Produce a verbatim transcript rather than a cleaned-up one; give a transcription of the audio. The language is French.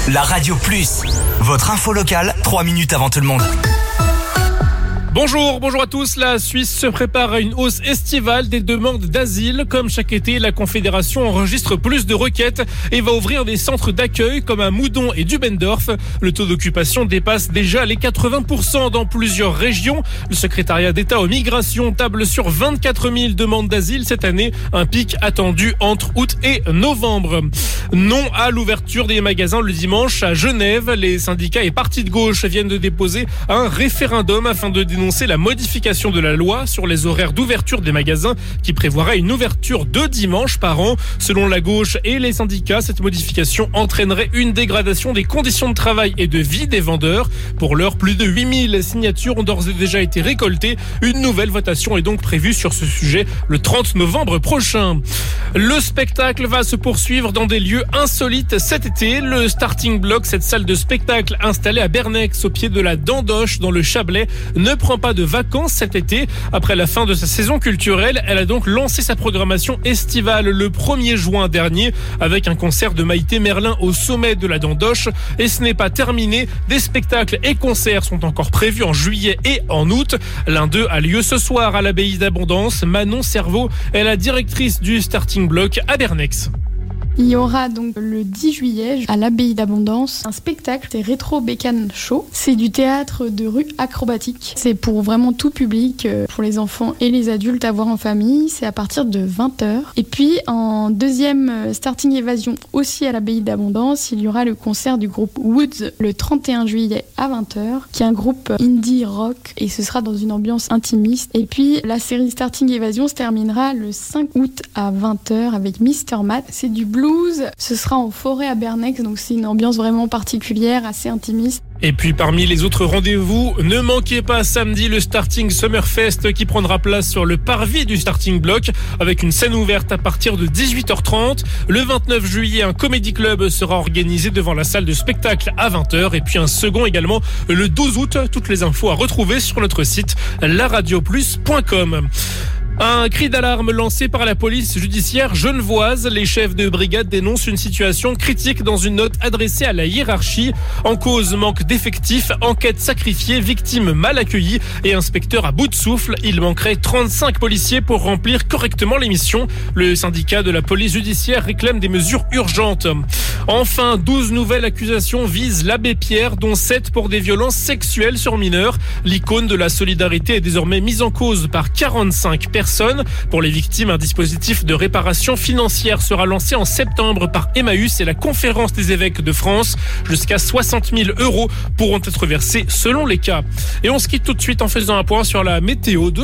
La Radio Plus, votre info locale, trois minutes avant tout le monde. Bonjour, bonjour à tous. La Suisse se prépare à une hausse estivale des demandes d'asile. Comme chaque été, la Confédération enregistre plus de requêtes et va ouvrir des centres d'accueil comme à Moudon et Dubendorf. Le taux d'occupation dépasse déjà les quatre-vingts pour cent dans plusieurs régions. Le secrétariat d'État aux migrations table sur vingt-quatre mille demandes d'asile cette année, un pic attendu entre août et novembre. Non à l'ouverture des magasins le dimanche à Genève. Les syndicats et partis de gauche viennent de déposer un référendum afin de dénoncer la modification de la loi sur les horaires d'ouverture des magasins qui prévoirait une ouverture deux dimanches par an. Selon la gauche et les syndicats, cette modification entraînerait une dégradation des conditions de travail et de vie des vendeurs. Pour l'heure, plus de huit mille signatures ont d'ores et déjà été récoltées. Une nouvelle votation est donc prévue sur ce sujet le trente novembre prochain. Le spectacle va se poursuivre dans des lieux insolites cet été. Le Starting Block, cette salle de spectacle installée à Bernex au pied de la Dandoche dans le Chablais, ne prend pas de vacances cet été. Après la fin de sa saison culturelle, elle a donc lancé sa programmation estivale le premier juin dernier avec un concert de Maïté Merlin au sommet de la Dandoche. Et ce n'est pas terminé. Des spectacles et concerts sont encore prévus en juillet et en août. L'un d'eux a lieu ce soir à l'Abbaye d'Abondance. Manon Cerveau est la directrice du Starting Block à Bernex. Il y aura donc le dix juillet à l'Abbaye d'Abondance un spectacle, c'est Rétro Bécane Show. C'est du théâtre de rue acrobatique. C'est pour vraiment tout public, pour les enfants et les adultes à voir en famille. C'est à partir de vingt heures. Et puis en deuxième Starting Évasion aussi à l'Abbaye d'Abondance, il y aura le concert du groupe Woods le trente et un juillet à vingt heures, qui est un groupe indie rock et ce sera dans une ambiance intimiste. Et puis la série Starting Évasion se terminera le cinq août à vingt heures avec Mister Matt. C'est du blues. Ce sera en forêt à Bernex, donc c'est une ambiance vraiment particulière, assez intimiste. Et puis parmi les autres rendez-vous, ne manquez pas samedi le Starting Summerfest qui prendra place sur le parvis du Starting Block avec une scène ouverte à partir de dix-huit heures trente. Le vingt-neuf juillet, un comédie club sera organisé devant la salle de spectacle à vingt heures et puis un second également le douze août. Toutes les infos à retrouver sur notre site la radio plus point com. Un cri d'alarme lancé par la police judiciaire genevoise. Les chefs de brigade dénoncent une situation critique dans une note adressée à la hiérarchie. En cause, manque d'effectifs, enquête sacrifiée, victimes mal accueillies et inspecteurs à bout de souffle. Il manquerait trente-cinq policiers pour remplir correctement les missions. Le syndicat de la police judiciaire réclame des mesures urgentes. Enfin, douze nouvelles accusations visent l'abbé Pierre, dont sept pour des violences sexuelles sur mineurs. L'icône de la solidarité est désormais mise en cause par quarante-cinq personnes. Pour les victimes, un dispositif de réparation financière sera lancé en septembre par Emmaüs et la Conférence des évêques de France. Jusqu'à soixante mille euros pourront être versés selon les cas. Et on se quitte tout de suite en faisant un point sur la météo de